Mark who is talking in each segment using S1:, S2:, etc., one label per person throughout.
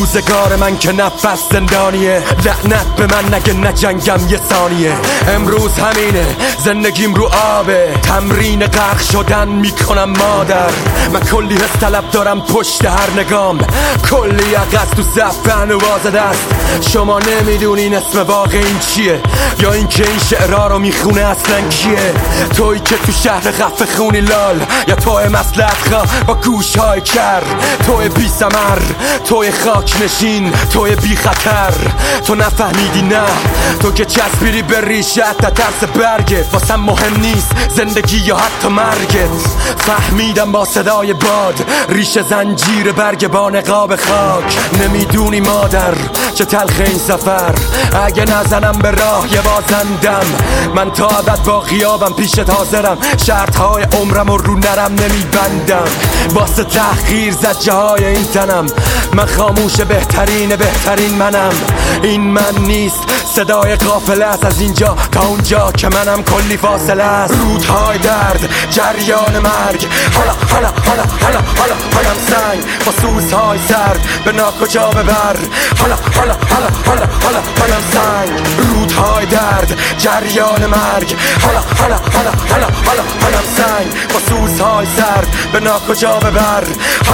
S1: روزگار من که نفس زندانیه، لعنت به من نگه نجنگم یه ثانیه. امروز همینه زندگیم رو آبه، تمرین غرق شدن میکنم مادر. من کلی حس طلب دارم پشت هر نگام، کلی عقص تو زفن و بازده است. شما نمیدونین اسم واقع این چیه، یا اینکه این شعرها رو میخونه اصلا کیه. توی که تو شهر خفه خونی لال، یا توی مسلحت خواه با گوشهای کر، توی بی ثمر، توی خاک نشین، توی بی خطر. تو نفهمیدی نه، تو که چسبیری به ریشت تا ترس برگت. واسم مهم نیست زندگی یا حتی مرگت. فهمیدم با صدای باد ریشه زنجیر برگ با نقاب خاک. نمیدونی مادر چه تلخ این سفر، اگه نزنم به راه یه بازندم. من تا ابد با غیابم پیشت حاضرم، شرطهای عمرم و رو نرم نمیبندم. واسه تحقیر زجه های این تنم، من خاموش بهترین منم. این من نیست، صدای قافله است از اینجا تا اونجا که منم کلی فاصله است. رودهای درد، جریان مرگ، حالم سنگ با سوزهای سرد به ناکجا ببر. حالم سنگ، رودهای درد، جریان مرگ، حالم سنگ با سوزهای سرد به ناکجا ببر.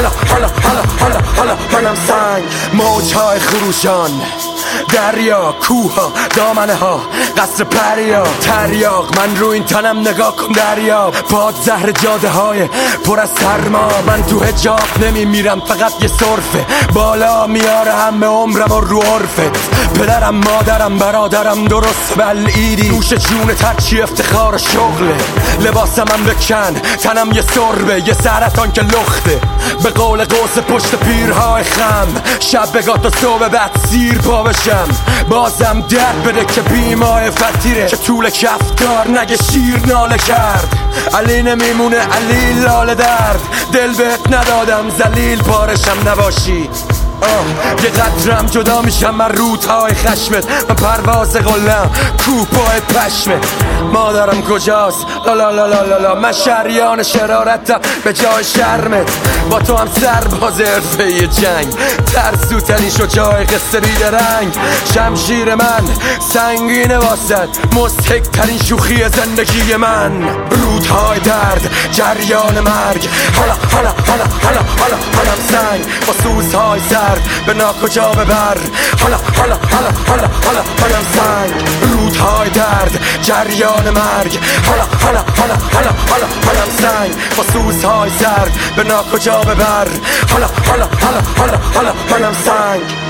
S1: حالم سنگ. موجهای خروشان، دریا، کوه ها، دامنه ها، قصر پریا، تریاق. من رو این تنم نگاه کن دریا، باد زهر جاده های پر از سرما. من تو حجاب نمیمیرم، فقط یه صرفه بالا میاره همه عمرم و رو عرفت. پدرم، مادرم، برادرم درست بلعیدی، نوش جون ترچی افتخار شغله. لباسم هم بکن، تنم یه سربه، یه سرطان که لخته. به قول قوس پشت پیرهای خم، شب بگاه تا صبح بعد سیر پا بشم. بازم درد بده که بیمای فتیره، که طول کفتار نگه شیر ناله کرد. علی نمیمونه علی لاله درد، دل بهت ندادم ذلیل پارشم نباشی. یه قدرم جدا میشم من رودهای خشمت، من پرواز قلم کوه پای پشمت. مادرم کجاست؟ لا من شریان شرارتم به جای شرمت. با تو هم سرباز حرفه جنگ، ترسوترین شجاع قصه بیدرنگ. شمشیر من سنگینه واسد، مضحک ترین شوخی زندگی من. رودهای درد، جریان مرگ، حالم سنگ با سوزهای سرد به ناکجا ببر. حالم سنگ، رودهای درد، جریان مرگ، حالم سنگ با سوزهای سرد به ناکجا ببر. حالم سنگ.